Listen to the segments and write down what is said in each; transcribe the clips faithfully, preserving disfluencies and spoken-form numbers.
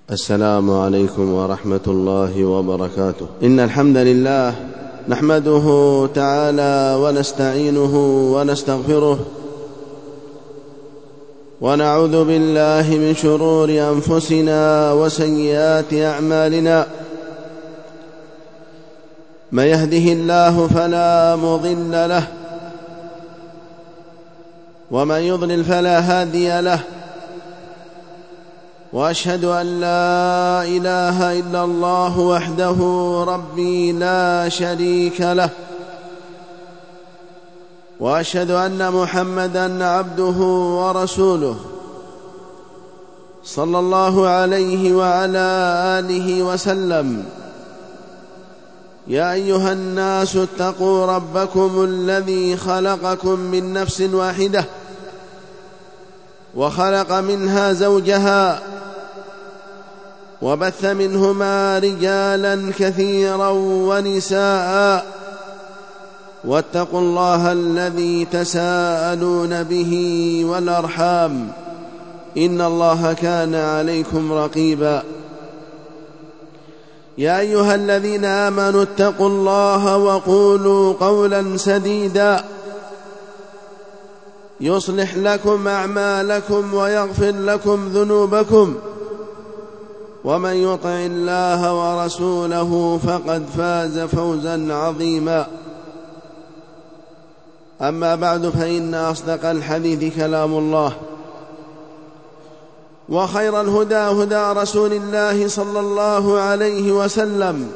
السلام عليكم ورحمة الله وبركاته. إن الحمد لله نحمده تعالى ونستعينه ونستغفره، ونعوذ بالله من شرور أنفسنا وسيئات أعمالنا. من يهده الله فلا مضل له، ومن يضلل فلا هادي له، وأشهد أن لا إله إلا الله وحده ربي لا شريك له، وأشهد أن محمدًا عبده ورسوله صلى الله عليه وعلى آله وسلم. يا أيها الناس اتقوا ربكم الذي خلقكم من نفس واحدة، وخلق منها زوجها، وبث منهما رجالا كثيرا ونساء، واتقوا الله الذي تساءلون به والأرحام، إن الله كان عليكم رقيبا. يا أيها الذين آمنوا اتقوا الله وقولوا قولا سديدا يصلح لكم أعمالكم ويغفر لكم ذنوبكم، ومن يطع الله ورسوله فقد فاز فوزا عظيما. أما بعد، فإن أصدق الحديث كلام الله، وخير الهدى هدى رسول الله صلى الله عليه وسلم،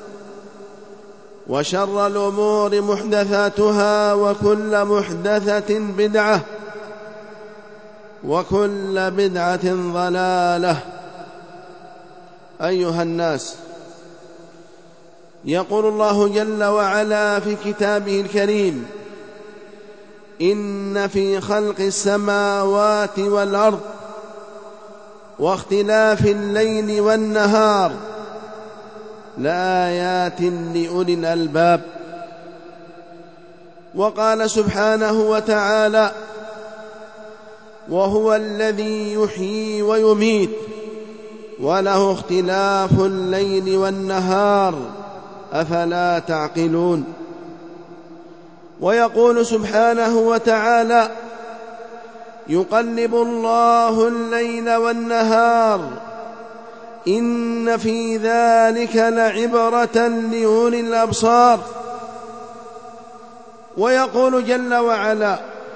وشر الأمور محدثاتها، وكل محدثة بدعة، وكل بدعة ضلالة. أيها الناس، يقول الله جل وعلا في كتابه الكريم: إن في خلق السماوات والأرض واختلاف الليل والنهار لآيات لأولي الألباب. وقال سبحانه وتعالى: وهو الذي يحيي ويميت وله اختلاف الليل والنهار أفلا تعقلون. ويقول سبحانه وتعالى: يقلب الله الليل والنهار إن في ذلك لعبرة لأولي الأبصار. ويقول جل وعلا: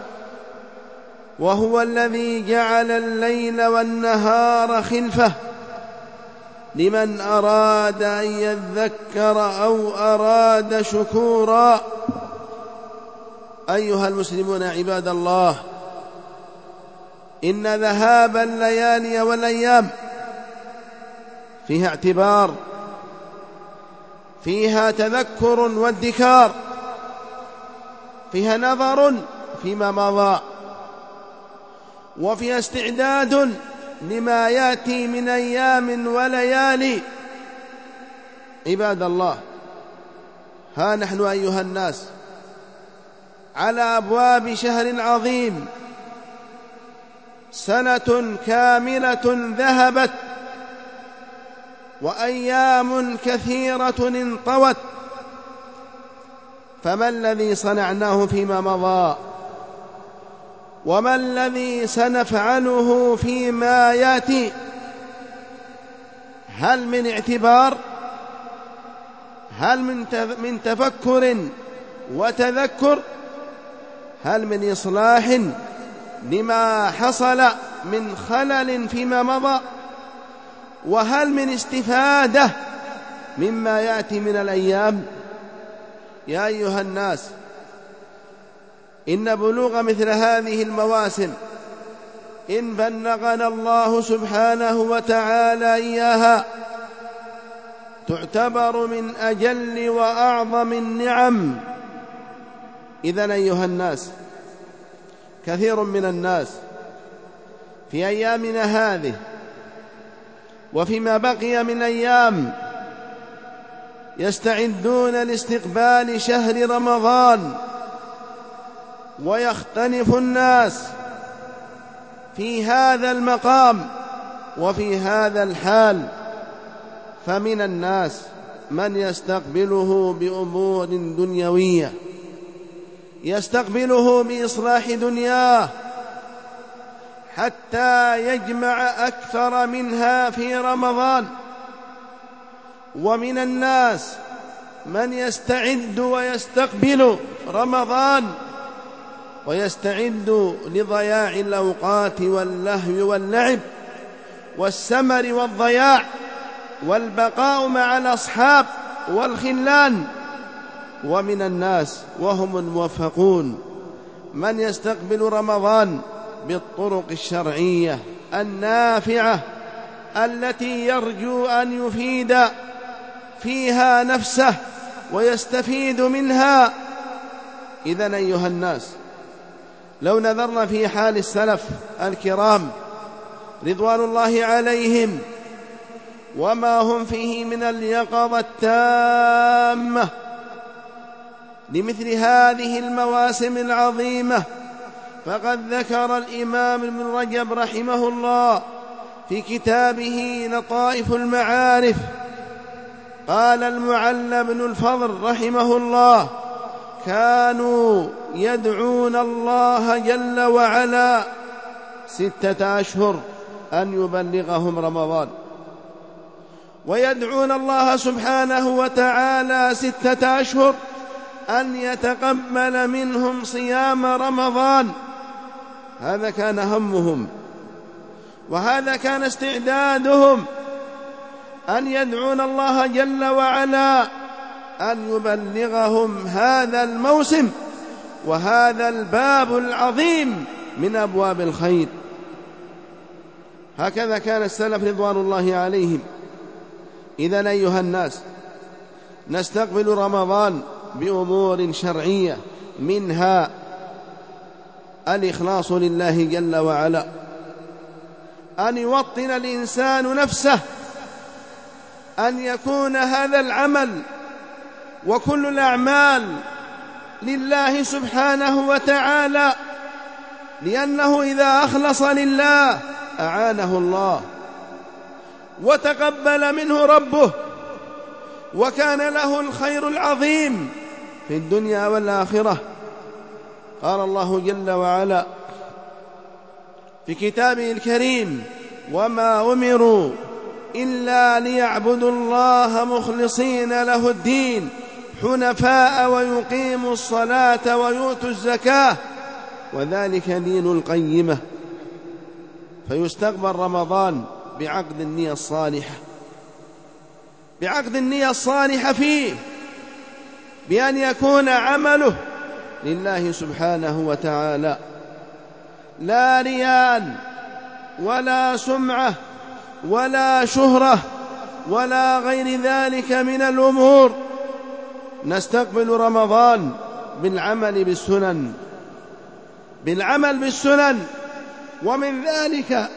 وهو الذي جعل الليل والنهار خلفة لمن أراد أن يذكر أو أراد شكورا. أيها المسلمون عباد الله، إن ذهاب الليالي والأيام فيها اعتبار، فيها تذكر وادكار، فيها نظر فيما مضى، وفيها استعداد لما يأتي من أيام وليالي. عباد الله، ها نحن أيها الناس على أبواب شهر عظيم، سنة كاملة ذهبت، وأيام كثيرة انطوت، فما الذي صنعناه فيما مضى؟ وما الذي سنفعله فيما يأتي؟ هل من اعتبار؟ هل من تفكر وتذكر؟ هل من إصلاح لما حصل من خلل فيما مضى؟ وهل من استفادة مما يأتي من الأيام؟ يا أيها الناس، إن بلوغ مثل هذه المواسم إن بلغنا الله سبحانه وتعالى إياها تعتبر من أجل وأعظم النعم. إذن أيها الناس، كثير من الناس في أيامنا هذه وفيما بقي من أيام يستعدون لاستقبال شهر رمضان، ويختلف الناس في هذا المقام وفي هذا الحال فمن الناس من يستقبله بأمور دنيوية، يستقبله بإصلاح دنياه حتى يجمع أكثر منها في رمضان. ومن الناس من يستعد ويستقبل رمضان ويستعد لضياع الأوقات واللهو واللعب والسمر والضياع والبقاء مع الأصحاب والخلان. ومن الناس وهم الموفقون من يستقبل رمضان بالطرق الشرعية النافعة التي يرجو أن يفيد فيها نفسه ويستفيد منها. إذن أيها الناس، لو نظرنا في حال السلف الكرام رضوان الله عليهم وما هم فيه من اليقظة التامة لمثل هذه المواسم العظيمة، فقد ذكر الإمام ابن رجب رحمه الله في كتابه لطائف المعارف، قال المعلى بن الفضل رحمه الله: كانوا يدعون الله جل وعلا ستة أشهر أن يبلغهم رمضان، ويدعون الله سبحانه وتعالى ستة أشهر أن يتقبل منهم صيام رمضان. هذا كان همهم، وهذا كان استعدادهم، أن يدعون الله جل وعلا أن يبلغهم هذا الموسم وهذا الباب العظيم من أبواب الخير. هكذا كان السلف رضوان الله عليهم. إذن أيها الناس، نستقبل رمضان بأمور شرعية، منها الإخلاص لله جل وعلا، أن يوطن الإنسان نفسه أن يكون هذا العمل وكل الأعمال لله سبحانه وتعالى، لأنه إذا أخلص لله أعانه الله وتقبل منه ربه، وكان له الخير العظيم في الدنيا والآخرة. قال الله جل وعلا في كتابه الكريم: وما أمروا إلا ليعبدوا الله مخلصين له الدين حنفاء ويقيموا الصلاة ويؤتوا الزكاة وذلك دين القيمة. فيستقبل رمضان بعقد النية الصالحة، بعقد النية الصالحة فيه، بأن يكون عمله لله سبحانه وتعالى، لا رياء ولا سمعة ولا شهرة ولا غير ذلك من الأمور. نستقبل رمضان بالعمل بالسنن، بالعمل بالسنن ومن ذلك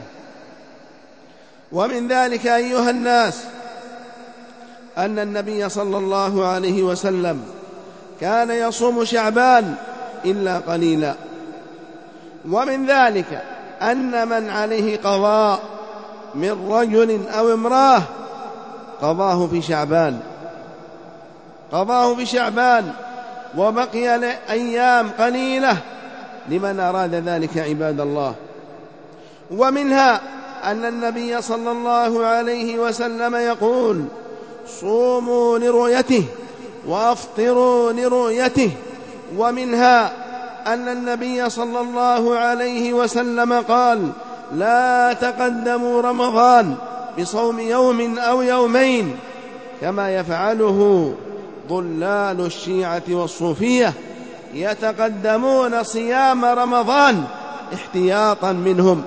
ومن ذلك أيها الناس أن النبي صلى الله عليه وسلم كان يصوم شعبان إلا قليلا. ومن ذلك أن من عليه قضاء من رجل أو امرأة قضاه في شعبان، قضاه في شعبان وبقي أيام قليلة لمن أراد ذلك عباد الله. ومنها أن النبي صلى الله عليه وسلم يقول: صوموا لرؤيته وأفطروا لرؤيته. ومنها أن النبي صلى الله عليه وسلم قال: لا تقدموا رمضان بصوم يوم أو يومين كما يفعله ضلال الشيعة والصوفية، يتقدمون صيام رمضان احتياطا منهم.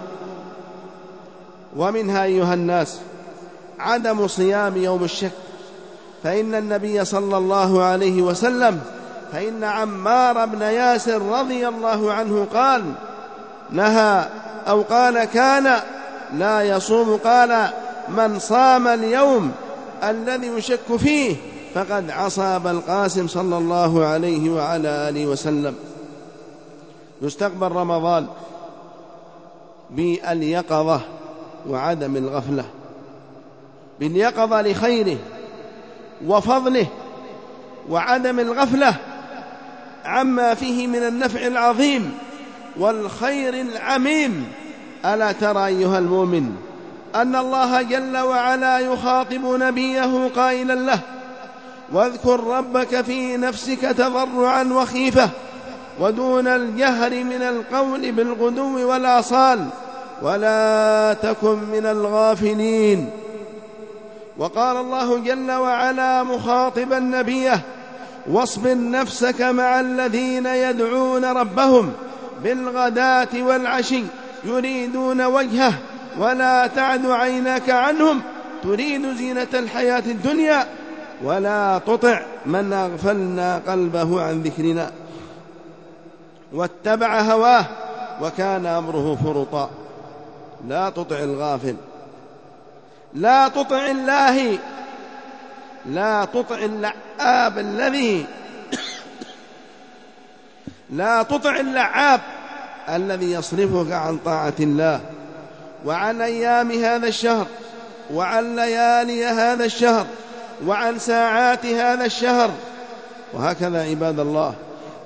ومنها أيها الناس عدم صيام يوم الشك، فإن النبي صلى الله عليه وسلم فإن عمار بن ياسر رضي الله عنه قال نهى أو قال كان لا يصوم، قال: من صام اليوم الذي يشك فيه فقد عصى أبا القاسم صلى الله عليه وعلى آله وسلم. يستقبل رمضان باليقظة وعدم الغفلة باليقظة لخيره وفضله، وعدم الغفلة عما فيه من النفع العظيم والخير العميم. ألا ترى أيها المؤمن أن الله جل وعلا يخاطب نبيه قائلا له: واذكر ربك في نفسك تضرعا وخيفة ودون الجهر من القول بالغدو والآصال ولا تكن من الغافلين. وقال الله جل وعلا مخاطبا نبيه: واصبر نفسك مع الذين يدعون ربهم بالغداة والعشي يريدون وجهه ولا تعد عيناك عنهم تريد زينة الحياة الدنيا ولا تطع من أغفلنا قلبه عن ذكرنا واتبع هواه وكان أمره فرطا. لا تطع الغافل، لا تطع الله، لا تطع اللعاب الذي لا تطع اللعاب الذي يصرفك عن طاعة الله وعن أيام هذا الشهر وعن ليالي هذا الشهر وعن ساعات هذا الشهر. وهكذا عباد الله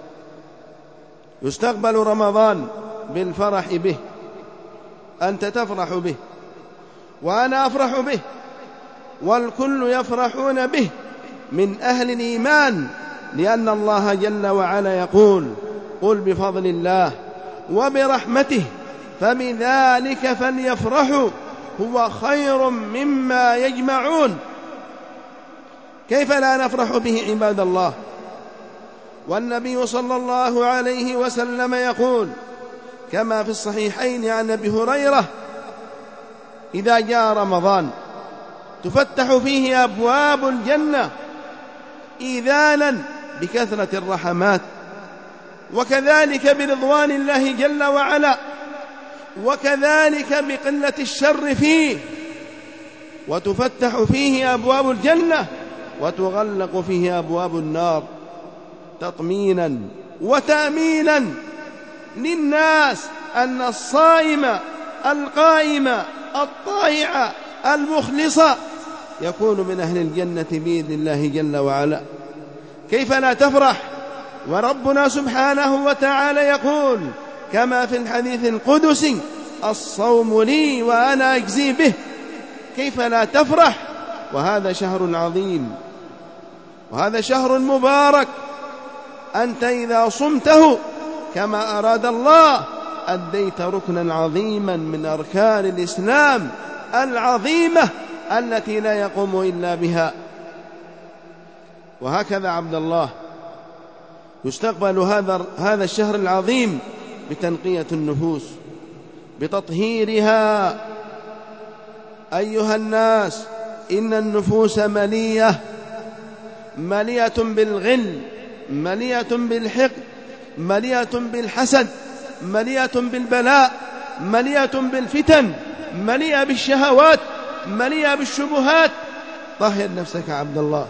يستقبل رمضان بالفرح به، أنت تفرح به وأنا أفرح به والكل يفرحون به من أهل الإيمان، لأن الله جل وعلا يقول: قل بفضل الله وبرحمته فبذلك فليفرحوا هو خير مما يجمعون. كيف لا نفرح به عباد الله؟ والنبي صلى الله عليه وسلم يقول كما في الصحيحين عن أبي هريرة: إذا جاء رمضان تفتح فيه أبواب الجنة إذانا بكثرة الرحمات، وكذلك برضوان الله جل وعلا، وكذلك بقلة الشر فيه، وتفتح فيه أبواب الجنة وتغلق فيه أبواب النار تطمينا وتأمينا للناس أن الصائم القائم الطائع المخلص يكون من أهل الجنة بإذن الله جل وعلا. كيف لا تفرح وربنا سبحانه وتعالى يقول كما في الحديث القدسي: الصوم لي وأنا أجزي به. كيف لا تفرح وهذا شهر عظيم وهذا شهر مبارك، أنت إذا صمته كما أراد الله أديت ركنا عظيما من أركان الإسلام العظيمة التي لا يقوم إلا بها. وهكذا عبد الله يستقبل هذا هذا الشهر العظيم بتنقية النفوس، بتطهيرها. أيها الناس، إن النفوس مليئة مليئة بالغل، مليئة بالحقد، مليئة بالحسد، مليئة بالبلاء، مليئة بالفتن، مليئة بالشهوات، مليئة بالشبهات. طهر نفسك عبد الله،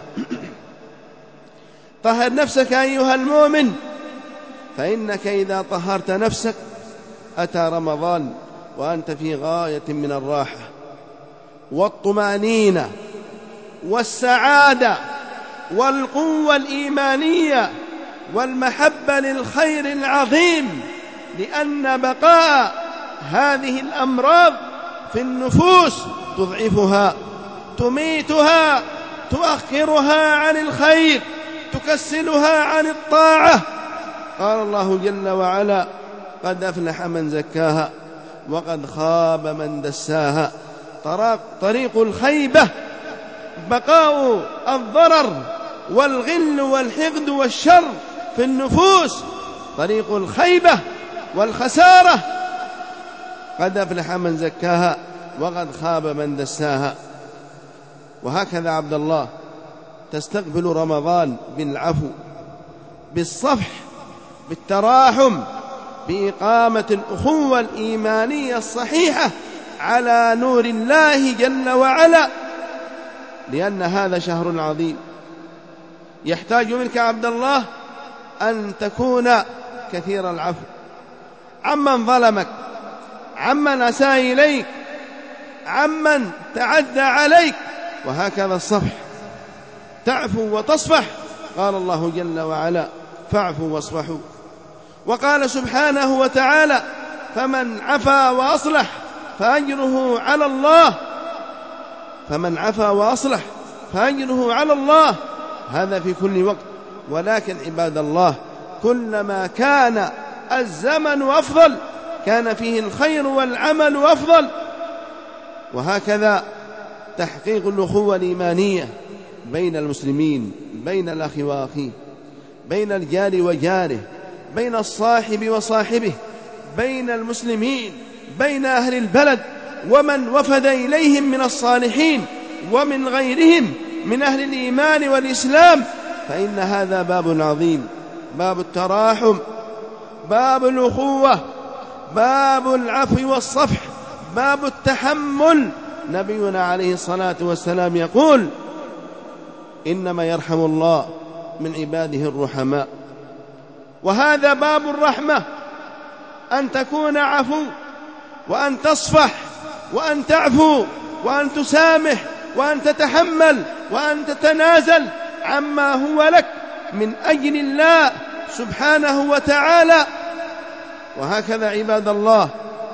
طهر نفسك أيها المؤمن، فإنك إذا طهرت نفسك أتى رمضان وأنت في غاية من الراحة والطمأنينة والسعادة والقوة الإيمانية والمحبة للخير العظيم، لأن بقاء هذه الأمراض في النفوس تضعفها، تميتها، تؤخرها عن الخير، تكسلها عن الطاعة. قال الله جل وعلا: قد أفلح من زكاها وقد خاب من دساها. طريق الخيبة بقاء الضرر والغل والحقد والشر في النفوس، طريق الخيبة والخسارة. قد أفلح من زكاها وقد خاب من دساها. وهكذا عبد الله تستقبل رمضان بالعفو، بالصفح، بالتراحم، بإقامة الأخوة الإيمانية الصحيحة على نور الله جل وعلا، لأن هذا شهر عظيم يحتاج منك عبد الله أن تكون كثير العفو عمن ظلمك، عمن أساء إليك، عمن تعدى عليك، وهكذا الصفح، تعفو وتصفح. قال الله جل وعلا: فاعفوا واصفحوا. وقال سبحانه وتعالى: فمن عفا وأصلح فأجره على الله. فمن عفا وأصلح فأجره على الله، هذا في كل وقت. ولكن عباد الله، كلما كان الزمن أفضل كان فيه الخير والعمل أفضل. وهكذا تحقيق الأخوة الإيمانية بين المسلمين، بين الأخ وأخيه، بين الجار وجاره، بين الصاحب وصاحبه، بين المسلمين، بين أهل البلد ومن وفد إليهم من الصالحين ومن غيرهم من أهل الإيمان والإسلام، فإن هذا باب عظيم، باب التراحم، باب الأخوة، باب العفو والصفح، باب التحمل. نبينا عليه الصلاة والسلام يقول: إنما يرحم الله من عباده الرحماء. وهذا باب الرحمة، أن تكون عفو، وأن تصفح، وأن تعفو، وأن تسامح، وأن تتحمل، وأن تتنازل عما هو لك من أجل الله سبحانه وتعالى. وهكذا عباد الله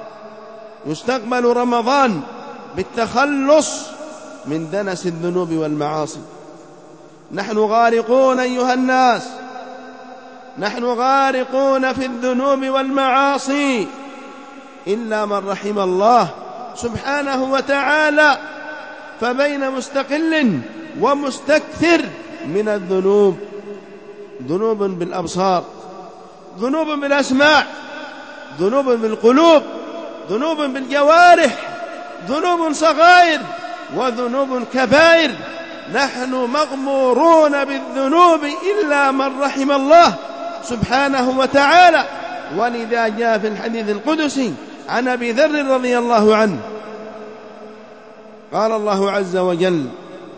يستقبل رمضان بالتخلص من دنس الذنوب والمعاصي. نحن غارقون أيها الناس، نحن غارقون في الذنوب والمعاصي، إلا من رحم الله سبحانه وتعالى، فبين مستقل ومستكثر من الذنوب، ذنوب بالأبصار، ذنوب بالأسماع، ذنوب بالقلوب، ذنوب بالجوارح، ذنوب صغائر وذنوب كبائر. نحن مغمورون بالذنوب إلا من رحم الله سبحانه وتعالى. ولذا جاء في الحديث القدسي عن أبي ذر رضي الله عنه قال الله عز وجل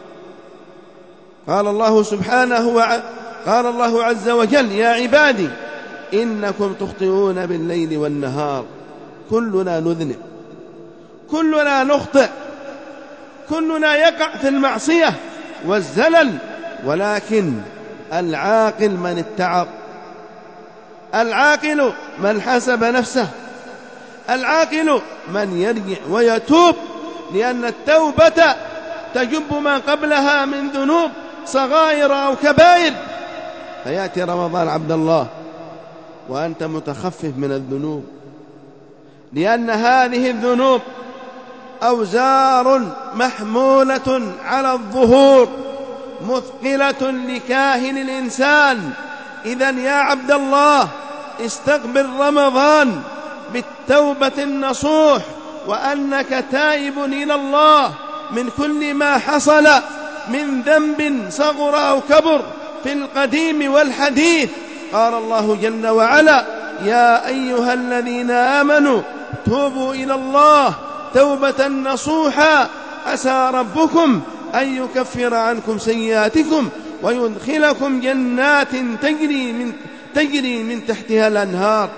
قال الله سبحانه وع... قال الله عز وجل: يا عبادي إنكم تخطئون بالليل والنهار، كلنا نذنب، كلنا نخطئ، كلنا يقع في المعصية والزلل، ولكن العاقل من اتعظ، العاقل من حسب نفسه، العاقل من يرجع ويتوب، لأن التوبة تجب ما قبلها من ذنوب صغائر أو كبائر. فيأتي رمضان عبد الله وأنت متخفف من الذنوب، لأن هذه الذنوب أوزار محمولة على الظهور مثقلة لكاهن الإنسان. إذن يا عبد الله استقبل رمضان بالتوبة النصوح، وأنك تائب إلى الله من كل ما حصل من ذنب صغر أو كبر في القديم والحديث. قال الله جل وعلا: يا أيها الذين آمنوا توبوا إلى الله توبة نصوحا عسى ربكم أن يكفر عنكم سيئاتكم ويدخلكم جنات تجري من, تجري من تحتها الأنهار.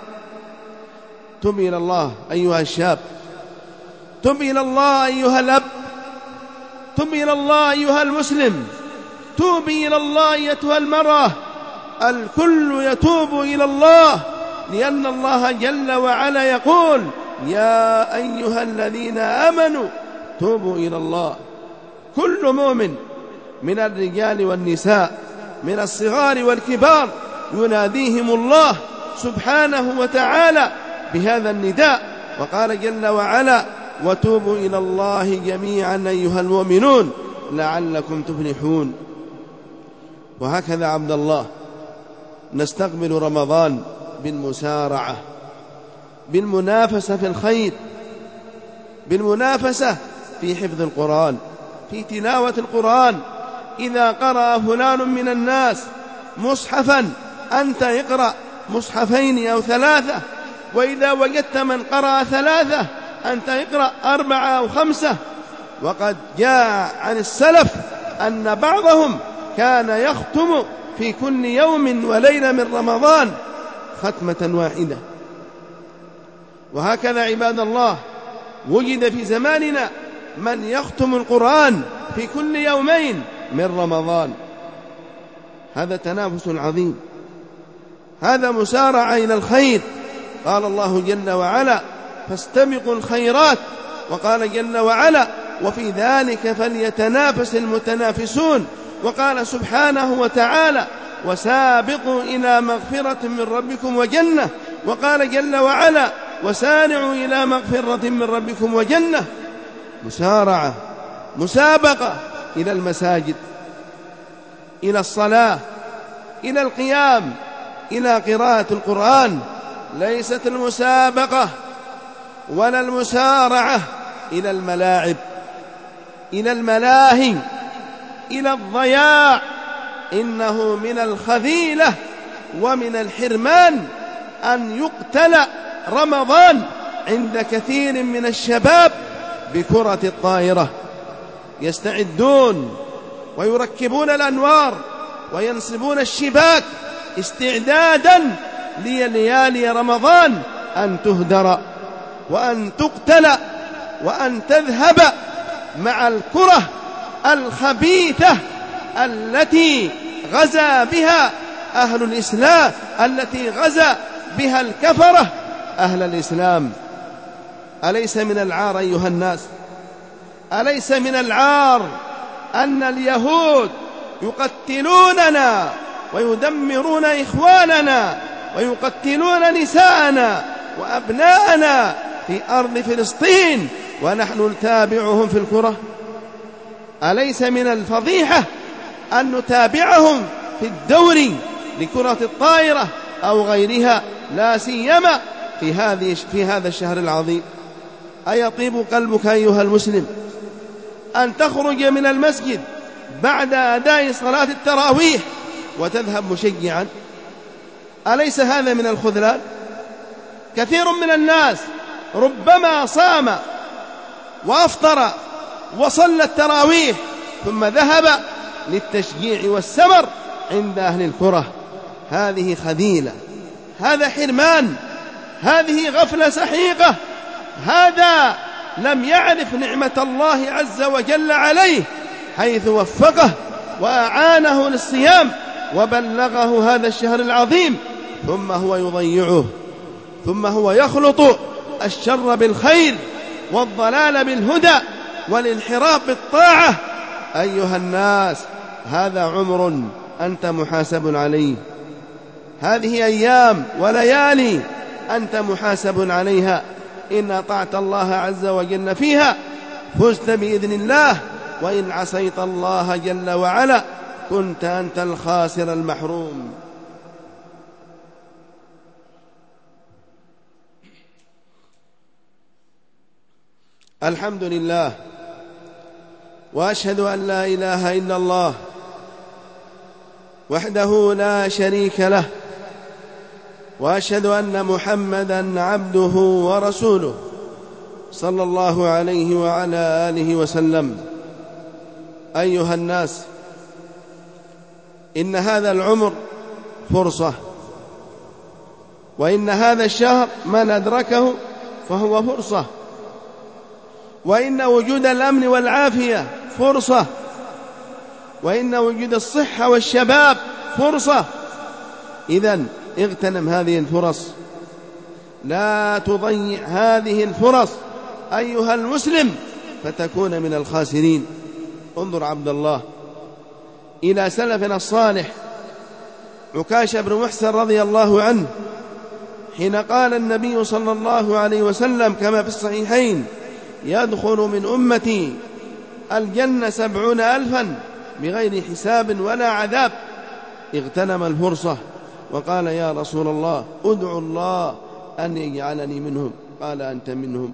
تب إلى الله أيها الشاب، تب إلى الله أيها الأب، تب إلى الله أيها المسلم، توب إلى الله أيتها المرأة. الكل يتوب إلى الله، لأن الله جل وعلا يقول: يا أيها الذين آمنوا توبوا إلى الله. كل مؤمن من الرجال والنساء، من الصغار والكبار، يناديهم الله سبحانه وتعالى بهذا النداء. وقال جل وعلا: وتوبوا إلى الله جميعا أيها المؤمنون لعلكم تفلحون. وهكذا عبد الله نستقبل رمضان بالمسارعة، بالمنافسة في الخير، بالمنافسة في حفظ القرآن، في تلاوة القرآن. إذا قرأ فلان من الناس مصحفا أنت اقرأ مصحفين أو ثلاثة، وإذا وجدت من قرأ ثلاثة أنت اقرأ أربعة أو خمسة. وقد جاء عن السلف أن بعضهم كان يختم في كل يوم وليلة من رمضان ختمة واحدة. وهكذا عباد الله وجد في زماننا من يختم القرآن في كل يومين من رمضان. هذا تنافس عظيم، هذا مسارعة إلى الخير. قال الله جل وعلا فاستبقوا الخيرات، وقال جل وعلا وفي ذلك فليتنافس المتنافسون. وقال سبحانه وتعالى وسابقوا إلى مغفرة من ربكم وجنة. وقال جل وعلا وسارعوا إلى مغفرة من ربكم وجنة. مسارعة، مسابقة إلى المساجد، إلى الصلاة، إلى القيام، إلى قراءة القرآن. ليست المسابقة ولا المسارعة إلى الملاعب، إلى الملاهي، إلى الضياع. إنه من الخذيلة ومن الحرمان أن يقتل رمضان عند كثير من الشباب بكرة الطائرة، يستعدون ويركبون الأنوار وينصبون الشباك استعدادا لليالي رمضان أن تهدر وأن تقتل وأن تذهب مع الكرة الخبيثة التي غزا بها أهل الإسلام، التي غزا بها الكفرة أهل الإسلام. أليس من العار أيها الناس، أليس من العار أن اليهود يقتلوننا ويدمرون إخواننا ويقتلون نساءنا وأبناءنا في أرض فلسطين ونحن نتابعهم في الكرة؟ أليس من الفضيحة أن نتابعهم في الدوري لكرة الطائرة أو غيرها، لا سيما في هذه في هذا الشهر العظيم؟ أيطيب قلبك أيها المسلم أن تخرج من المسجد بعد أداء صلاة التراويح وتذهب مشجعا؟ أليس هذا من الخذلان؟ كثير من الناس ربما صام وأفطر وصلى التراويح ثم ذهب للتشجيع والسمر عند أهل الكرة. هذه خذيلة، هذا حرمان، هذه غفلة سحيقة. هذا لم يعرف نعمة الله عز وجل عليه حيث وفقه وأعانه للصيام وبلغه هذا الشهر العظيم، ثم هو يضيعه، ثم هو يخلط الشر بالخير والضلال بالهدى والانحراف بالطاعة. أيها الناس، هذا عمر أنت محاسب عليه، هذه أيام وليالي أنت محاسب عليها. إن أطعت الله عز وجل فيها فزت بإذن الله، وإن عصيت الله جل وعلا كنت أنت الخاسر المحروم. الحمد لله، وأشهد أن لا إله إلا الله وحده لا شريك له، وأشهد أن محمدًا عبده ورسوله صلى الله عليه وعلى آله وسلم. أيها الناس، إن هذا العمر فرصة، وإن هذا الشهر من أدركه فهو فرصة، وإن وجود الأمن والعافية فرصة، وإن وجود الصحة والشباب فرصة. إذن اغتنم هذه الفرص، لا تضيع هذه الفرص أيها المسلم فتكون من الخاسرين. انظر عبد الله إلى سلفنا الصالح عكاشة بن محسن رضي الله عنه، حين قال النبي صلى الله عليه وسلم كما في الصحيحين يدخل من أمتي الجنة سبعون ألفا بغير حساب ولا عذاب. اغتنم الفرصة وقال يا رسول الله ادعو الله أن يجعلني منهم، قال أنت منهم.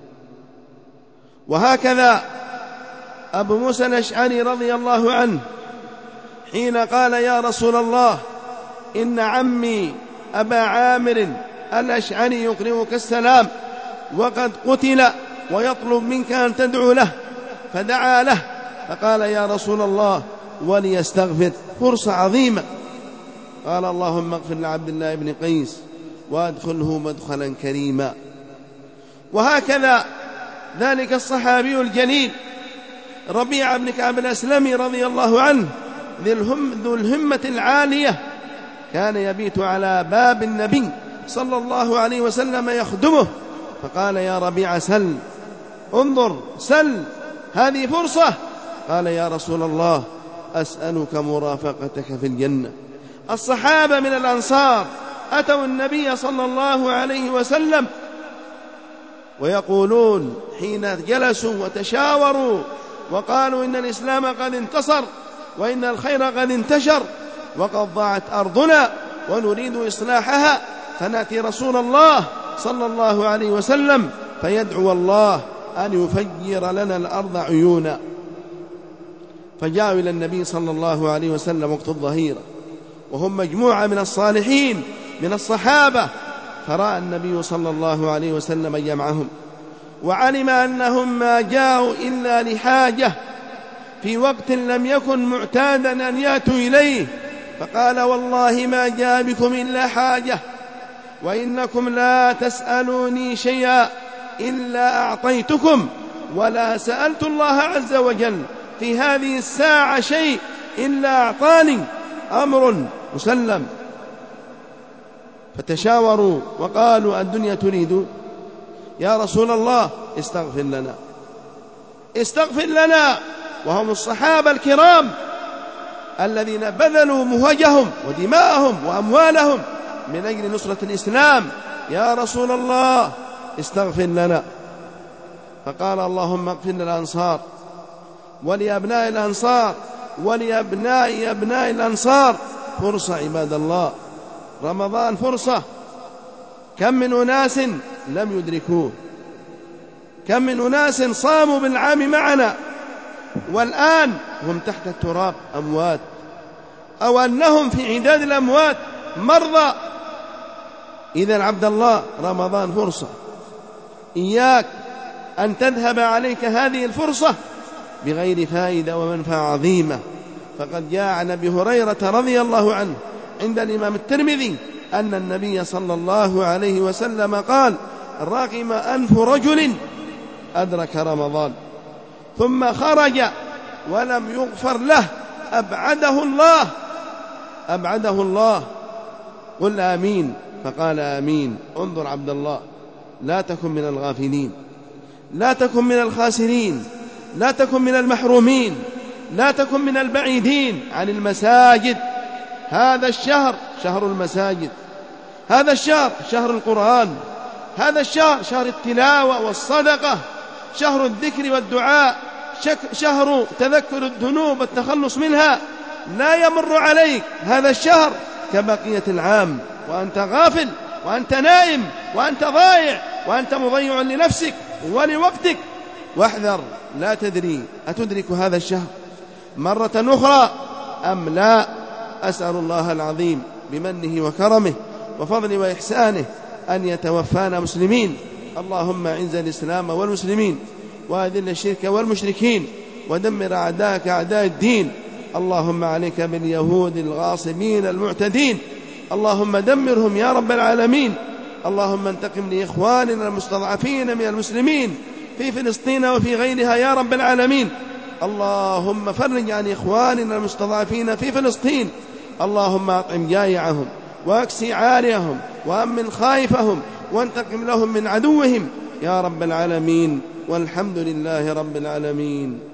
وهكذا أبو موسى الأشعري رضي الله عنه حين قال يا رسول الله إن عمي أبا عامر الأشعري يقرئك السلام وقد قتل ويطلب منك أن تدعو له، فدعا له فقال يا رسول الله وليستغفر. فرصة عظيمة. قال اللهم اغفر لعبد الله بن قيس وادخله مدخلا كريما. وهكذا ذلك الصحابي الجليل ربيعة بن كعب الأسلمي رضي الله عنه ذو الهمة العالية، كان يبيت على باب النبي صلى الله عليه وسلم يخدمه، فقال يا ربيعة سل، انظر سل، هذه فرصة. قال يا رسول الله أسألك مرافقتك في الجنة. الصحابة من الأنصار أتوا النبي صلى الله عليه وسلم ويقولون حين جلسوا وتشاوروا وقالوا إن الإسلام قد انتصر وإن الخير قد انتشر وقد ضاعت أرضنا ونريد إصلاحها، فنأتي رسول الله صلى الله عليه وسلم فيدعو الله أن يفجر لنا الأرض عيونا. فجاءوا إلى النبي صلى الله عليه وسلم وقت الظهيرة وهم مجموعة من الصالحين من الصحابة، فرأى النبي صلى الله عليه وسلم جمعهم وعلم أنهم ما جاءوا إلا لحاجة في وقت لم يكن معتادا أن يأتوا إليه، فقال والله ما جاء بكم إلا حاجة، وإنكم لا تسألوني شيئا إلا أعطيتكم، ولا سألت الله عز وجل في هذه الساعة شيء إلا أعطاني، أمر مسلم. فتشاوروا وقالوا الدنيا تريد، يا رسول الله استغفر لنا استغفر لنا، وهم الصحابة الكرام الذين بذلوا مهجهم ودماءهم وأموالهم من أجل نصرة الإسلام. يا رسول الله استغفر لنا. فقال اللهم اغفر للأنصار ولأبناء الأنصار ولأبناء أبناء الأنصار. فرصة عباد الله، رمضان فرصة، كم من أناس لم يدركوه، كم من أناس صاموا بالعام معنا والآن هم تحت التراب أموات، أو أنهم في عداد الأموات مرضى. إذن عبد الله رمضان فرصة، إياك أن تذهب عليك هذه الفرصة بغير فائدة ومنفعة عظيمة. فقد جاء عن أبي هريرة رضي الله عنه عند الإمام الترمذي أن النبي صلى الله عليه وسلم قال رغم أنف رجل أدرك رمضان ثم خرج ولم يغفر له أبعده الله أبعده الله قل آمين. فقال آمين. انظر عبد الله، لا تكن من الغافلين، لا تكن من الخاسرين، لا تكن من المحرومين، لا تكن من البعيدين عن المساجد. هذا الشهر شهر المساجد، هذا الشهر شهر القرآن، هذا الشهر شهر التلاوة والصدقة، شهر الذكر والدعاء، شهر تذكر الذنوب والتخلص منها. لا يمر عليك هذا الشهر كبقية العام وأنت غافل وأنت نائم وأنت ضايع وأنت مضيع لنفسك ولوقتك. واحذر، لا تدري أتدرك هذا الشهر مرة أخرى أم لا. أسأل الله العظيم بمنه وكرمه وفضله وإحسانه أن يتوفانا مسلمين. اللهم أعز الإسلام والمسلمين وأذل الشرك والمشركين ودمر أعداءك أعداء الدين. اللهم عليك باليهود الغاصبين المعتدين، اللهم دمرهم يا رب العالمين. اللهم انتقم لإخواننا المستضعفين من المسلمين في فلسطين وفي غيرها يا رب العالمين. اللهم فرج عن إخواننا المستضعفين في فلسطين. اللهم أطعم جائعهم واكسي عاريهم وأمن خائفهم وانتقم لهم من عدوهم يا رب العالمين. والحمد لله رب العالمين.